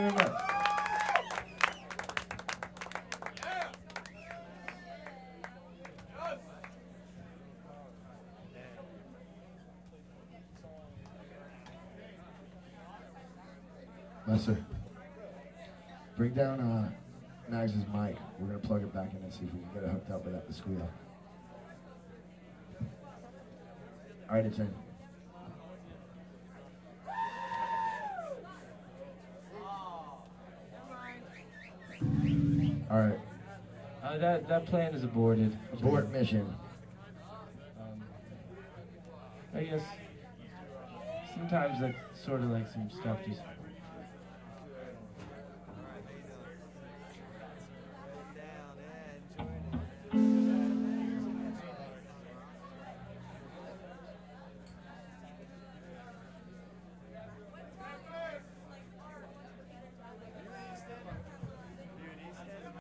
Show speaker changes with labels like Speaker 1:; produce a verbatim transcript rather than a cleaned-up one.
Speaker 1: you very much.
Speaker 2: Lester, bring down uh, Mags' mic. We're going to plug it back in and see if we can get it hooked up without the squeal. All right, it's in. All right.
Speaker 1: Uh, that, that plan is aborted.
Speaker 2: Abort mission.
Speaker 1: Um, I guess sometimes like sort of like some stuff just